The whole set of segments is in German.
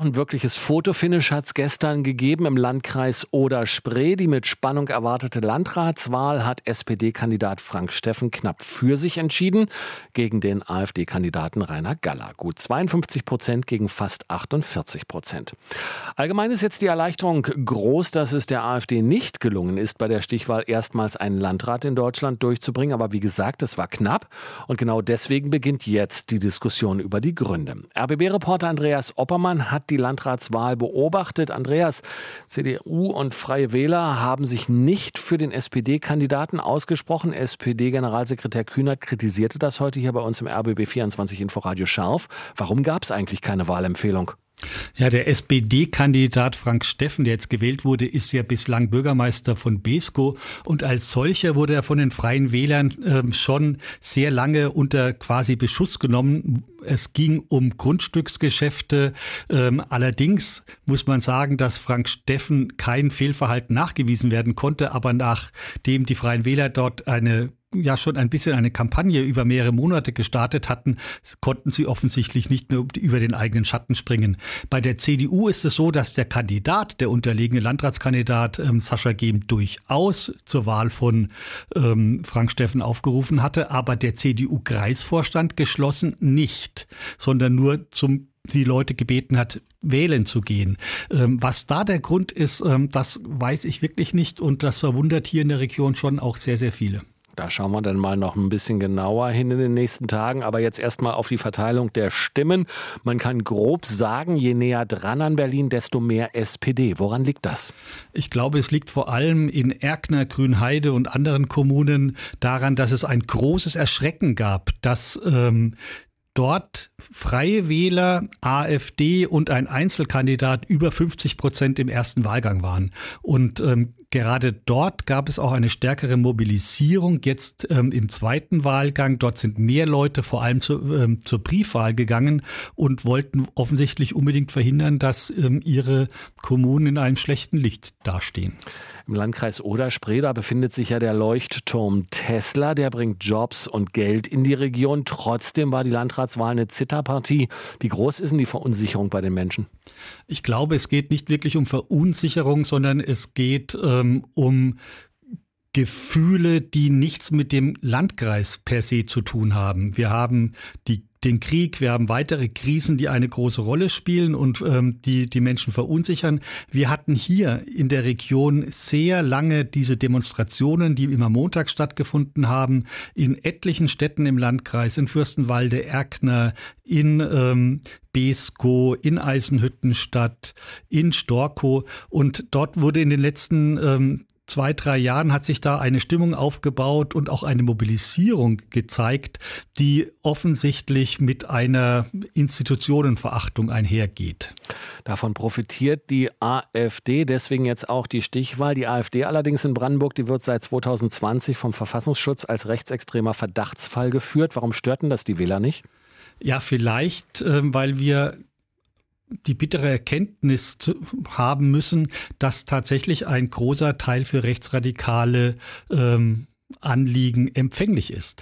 Ein wirkliches Fotofinish hat es gestern gegeben im Landkreis Oder-Spree. Die mit Spannung erwartete Landratswahl hat SPD-Kandidat Frank Steffen knapp für sich entschieden, gegen den AfD-Kandidaten Rainer Galler. Gut 52% gegen fast 48%. Allgemein ist jetzt die Erleichterung groß, dass es der AfD nicht gelungen ist, bei der Stichwahl erstmals einen Landrat in Deutschland durchzubringen. Aber wie gesagt, es war knapp und genau deswegen beginnt jetzt die Diskussion über die Gründe. RBB-Reporter Andreas Oppermann hat die Landratswahl beobachtet. Andreas, CDU und Freie Wähler haben sich nicht für den SPD-Kandidaten ausgesprochen. SPD-Generalsekretär Kühnert kritisierte das heute hier bei uns im RBB 24 Inforadio scharf. Warum gab es eigentlich keine Wahlempfehlung? Ja, der SPD-Kandidat Frank Steffen, der jetzt gewählt wurde, ist ja bislang Bürgermeister von Beeskow und als solcher wurde er von den Freien Wählern schon sehr lange unter quasi Beschuss genommen. Es ging um Grundstücksgeschäfte. Allerdings muss man sagen, dass Frank Steffen kein Fehlverhalten nachgewiesen werden konnte, aber nachdem die Freien Wähler dort schon ein bisschen eine Kampagne über mehrere Monate gestartet hatten, konnten sie offensichtlich nicht mehr über den eigenen Schatten springen. Bei der CDU ist es so, dass der unterlegene Landratskandidat Sascha Gehm durchaus zur Wahl von Frank Steffen aufgerufen hatte, aber der CDU-Kreisvorstand geschlossen nicht, sondern nur die Leute gebeten hat, wählen zu gehen. Was da der Grund ist, das weiß ich wirklich nicht und das verwundert hier in der Region schon auch sehr, sehr viele. Da schauen wir dann mal noch ein bisschen genauer hin in den nächsten Tagen. Aber jetzt erstmal auf die Verteilung der Stimmen. Man kann grob sagen, je näher dran an Berlin, desto mehr SPD. Woran liegt das? Ich glaube, es liegt vor allem in Erkner, Grünheide und anderen Kommunen daran, dass es ein großes Erschrecken gab, dass dort Freie Wähler, AfD und ein Einzelkandidat über 50% im ersten Wahlgang waren. Und gerade dort gab es auch eine stärkere Mobilisierung. Jetzt im zweiten Wahlgang, dort sind mehr Leute vor allem zur Briefwahl gegangen und wollten offensichtlich unbedingt verhindern, dass ihre Kommunen in einem schlechten Licht dastehen. Im Landkreis Oder-Spree, da befindet sich ja der Leuchtturm Tesla. Der bringt Jobs und Geld in die Region. Trotzdem war die Landratswahl eine Zitterpartie. Wie groß ist denn die Verunsicherung bei den Menschen? Ich glaube, es geht nicht wirklich um Verunsicherung, sondern es geht um Gefühle, die nichts mit dem Landkreis per se zu tun haben. Wir haben den Krieg, wir haben weitere Krisen, die eine große Rolle spielen und die Menschen verunsichern. Wir hatten hier in der Region sehr lange diese Demonstrationen, die immer montags stattgefunden haben, in etlichen Städten im Landkreis, in Fürstenwalde, Erkner, in Beeskow, in Eisenhüttenstadt, in Storkow und dort wurde in den letzten 2-3 Jahren hat sich da eine Stimmung aufgebaut und auch eine Mobilisierung gezeigt, die offensichtlich mit einer Institutionenverachtung einhergeht. Davon profitiert die AfD, deswegen jetzt auch die Stichwahl. Die AfD allerdings in Brandenburg, die wird seit 2020 vom Verfassungsschutz als rechtsextremer Verdachtsfall geführt. Warum stört denn das die Wähler nicht? Ja, vielleicht, weil wir die bittere Erkenntnis haben müssen, dass tatsächlich ein großer Teil für rechtsradikale Anliegen empfänglich ist.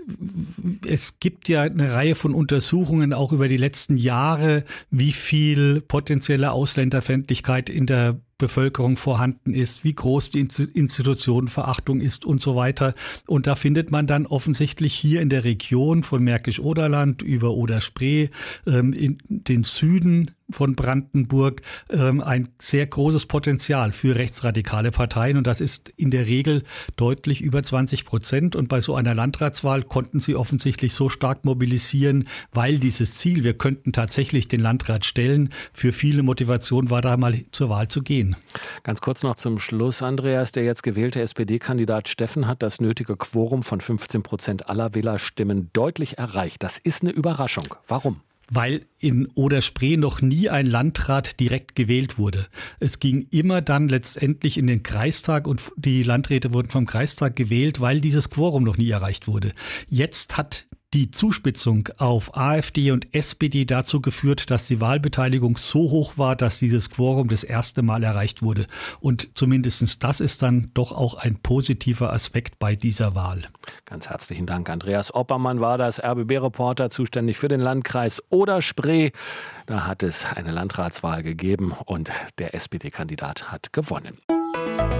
Es gibt ja eine Reihe von Untersuchungen auch über die letzten Jahre, wie viel potenzielle Ausländerfeindlichkeit in der Bevölkerung vorhanden ist, wie groß die Institutionenverachtung ist und so weiter. Und da findet man dann offensichtlich hier in der Region von Märkisch-Oderland über Oder-Spree in den Süden von Brandenburg ein sehr großes Potenzial für rechtsradikale Parteien. Und das ist in der Regel deutlich über 20%. Und bei so einer Landratswahl konnten sie offensichtlich so stark mobilisieren, weil dieses Ziel, wir könnten tatsächlich den Landrat stellen, für viele Motivation war, da mal zur Wahl zu gehen. Ganz kurz noch zum Schluss, Andreas. Der jetzt gewählte SPD-Kandidat Steffen hat das nötige Quorum von 15% aller Wählerstimmen deutlich erreicht. Das ist eine Überraschung. Warum? Weil in Oder-Spree noch nie ein Landrat direkt gewählt wurde. Es ging immer dann letztendlich in den Kreistag und die Landräte wurden vom Kreistag gewählt, weil dieses Quorum noch nie erreicht wurde. Jetzt hat die Zuspitzung auf AfD und SPD dazu geführt, dass die Wahlbeteiligung so hoch war, dass dieses Quorum das erste Mal erreicht wurde. Und zumindest das ist dann doch auch ein positiver Aspekt bei dieser Wahl. Ganz herzlichen Dank. Andreas Oppermann war das, RBB-Reporter, zuständig für den Landkreis Oder-Spree. Da hat es eine Landratswahl gegeben und der SPD-Kandidat hat gewonnen.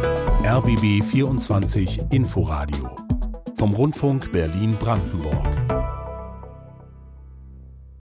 RBB 24 Inforadio vom Rundfunk Berlin-Brandenburg.